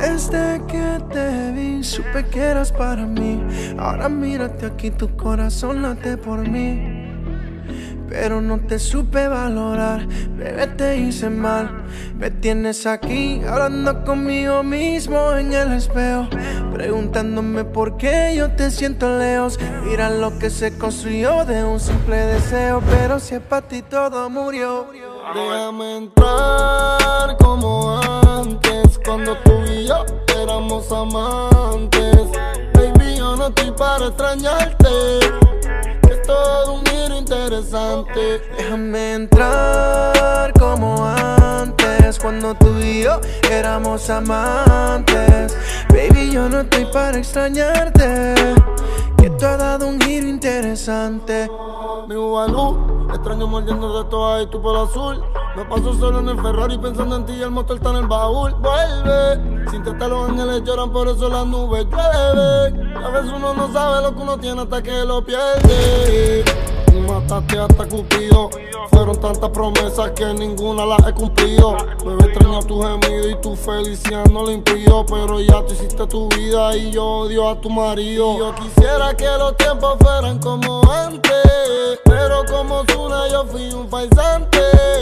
Desde que te vi, supe que eras para mí. Ahora mírate aquí, tu corazón late por mí. Pero no te supe valorar, bebé, te hice mal. Me tienes aquí, hablando conmigo mismo en el espejo, preguntándome por qué yo te siento lejos. Mira lo que se construyó de un simple deseo, pero si es para ti todo murió. Déjame entrar como antes, cuando tú y yo éramos amantes. Baby, yo no estoy para extrañarte, es todo un giro interesante. Déjame entrar como antes, cuando tú y yo éramos amantes. Baby, yo no estoy para extrañarte, que tú has dado un giro interesante. Mi Ubalú, extraño mordiendo de todas y tu pelo azul. Me paso solo en el Ferrari pensando en ti y el motor está en el baúl. Vuelve, sin teta los ángeles lloran, por eso las nubes llueve. A veces uno no sabe lo que uno tiene hasta que lo pierde. Tú mataste hasta Cupido, fueron tantas promesas que ninguna las he cumplido. Bebé, extraño tu gemido y tu felicidad no lo impidió, pero ya tú hiciste tu vida y yo odio a tu marido. Y yo quisiera que los tiempos fueran como antes, pero como Zuna yo fui un faisante,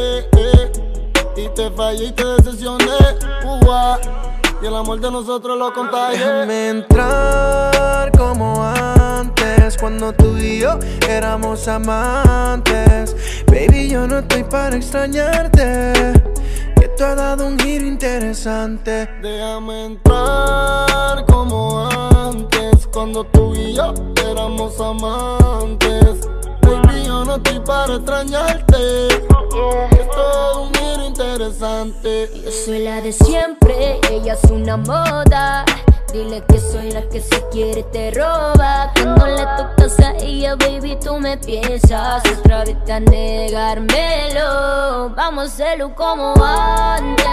y te fallé y te decepcioné, y el amor de nosotros lo contagié. Déjame entrar como antes, cuando tú y yo éramos amantes. Baby, yo no estoy para extrañarte, que tú has dado un giro interesante. Déjame entrar como antes, cuando tú y yo éramos amantes. Baby, yo no estoy para extrañarte, es todo un giro interesante. Yo soy la de siempre, ella es una moda. Dile que soy la que si quiere te roba. Cuando le tocas a ella, baby, tú me piensas otra vez a negármelo. Vamos a hacerlo como antes.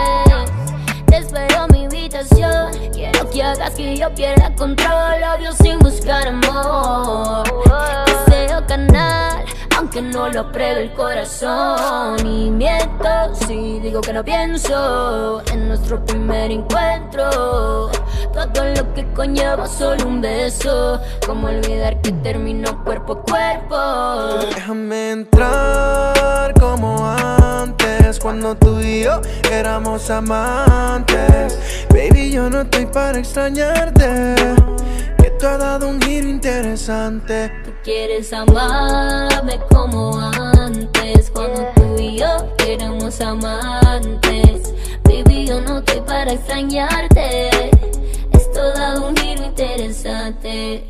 Te espero en mi habitación, quiero que hagas que yo pierda control. Obvio sin buscar amor, deseo canal, aunque no lo apruebe el corazón. Y miento si digo que no pienso en nuestro primer encuentro. Todo lo que conlleva solo un beso, como olvidar que terminó cuerpo a cuerpo. Déjame entrar como antes, cuando tú y yo éramos amantes. Baby, yo no estoy para extrañarte, que tú has dado un giro interesante. Tú quieres amarme como antes, cuando tú y yo éramos amantes. Baby, yo no estoy para extrañarte, esto da un giro interesante.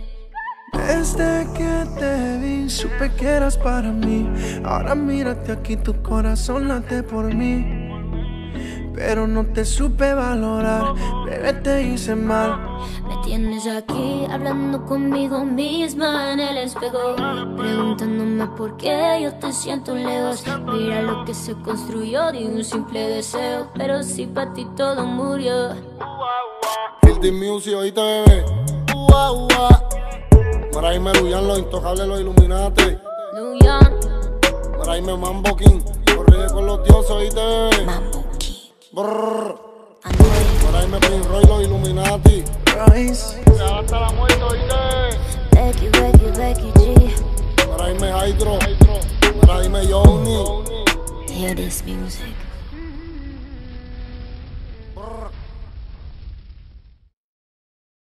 Desde que te vi, supe que eras para mí. Ahora mírate aquí, tu corazón late por mí. Pero no te supe valorar, bebé, te hice mal. Me tienes aquí hablando conmigo misma en el espejo, preguntándome por qué yo te siento lejos. Mira lo que se construyó de un simple deseo, pero si para ti todo murió. Guilty Music, oíste, bebé. Maraime Luyan, los intocables, los Illuminati. Luyan, Maraime Mambo King, corre con los dioses, oíste, bebé. Mambo King, Brrr. Anuel, Maraime Prince Roy, los Illuminati. Royce, Hasta la muerte, oíste. Becky G. Maraime Hydro, Maraime Yoni. Hear this music.